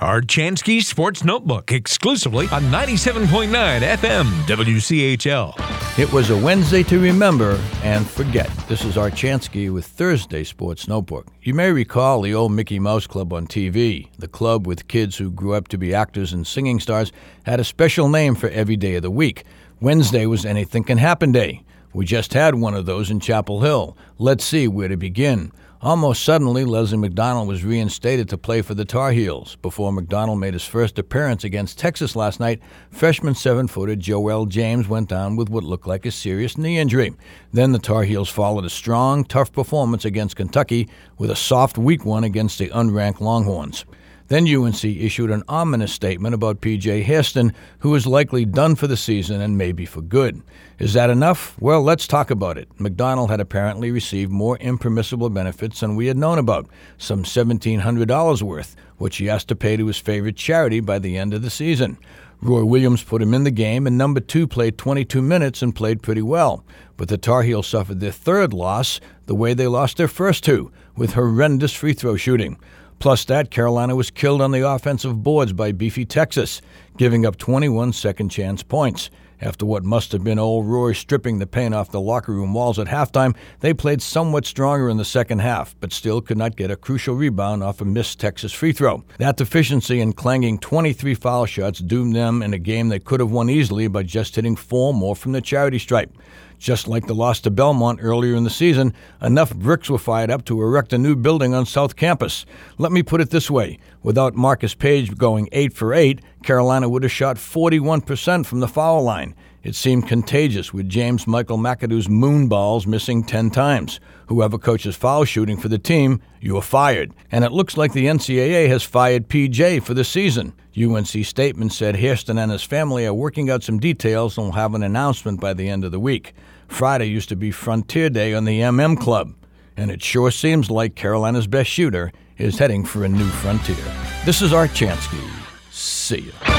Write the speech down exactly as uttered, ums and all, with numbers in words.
Art Chansky Sports Notebook, exclusively on ninety-seven point nine F M W C H L. It was a Wednesday to remember and forget. This is Art Chansky with Thursday Sports Notebook. You may recall the old Mickey Mouse Club on T V. The club with kids who grew up to be actors and singing stars had a special name for every day of the week. Wednesday was Anything Can Happen Day. We just had one of those in Chapel Hill. Let's see where to begin. Almost suddenly, Leslie McDonald was reinstated to play for the Tar Heels. Before McDonald made his first appearance against Texas last night, freshman seven-footer Joel James went down with what looked like a serious knee injury. Then the Tar Heels followed a strong, tough performance against Kentucky with a soft, weak one against the unranked Longhorns. Then U N C issued an ominous statement about P J Hairston, who is likely done for the season and maybe for good. Is that enough? Well, let's talk about it. McDonald had apparently received more impermissible benefits than we had known about, some seventeen hundred dollars worth, which he has to pay to his favorite charity by the end of the season. Roy Williams put him in the game, and number two played twenty-two minutes and played pretty well. But the Tar Heels suffered their third loss the way they lost their first two, with horrendous free throw shooting. Plus that, Carolina was killed on the offensive boards by beefy Texas, giving up twenty-one second-chance points. After what must have been old Roy stripping the paint off the locker room walls at halftime, they played somewhat stronger in the second half, but still could not get a crucial rebound off a missed Texas free throw. That deficiency in clanging twenty-three foul shots doomed them in a game they could have won easily by just hitting four more from the charity stripe. Just like the loss to Belmont earlier in the season, enough bricks were fired up to erect a new building on South Campus. Let me put it this way. Without Marcus Page going eight for eight, Carolina would have shot forty-one percent from the foul line. It seemed contagious with James Michael McAdoo's moon balls missing ten times. Whoever coaches foul shooting for the team, you are fired. And it looks like the N C double A has fired P J for the season. U N C statement said Hairston and his family are working out some details and will have an announcement by the end of the week. Friday used to be Frontier Day on the M M Club, and it sure seems like Carolina's best shooter is heading for a new frontier. This is Art Chansky. See ya.